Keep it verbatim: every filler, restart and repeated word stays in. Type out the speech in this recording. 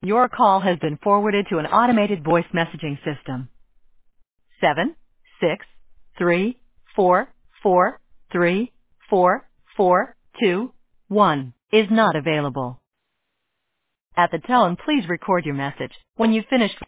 Your call has been forwarded to an automated voice messaging system. Seven, six, three, four, four, three, four, four, two, one is not available. At the tone, please record your message. When you've finished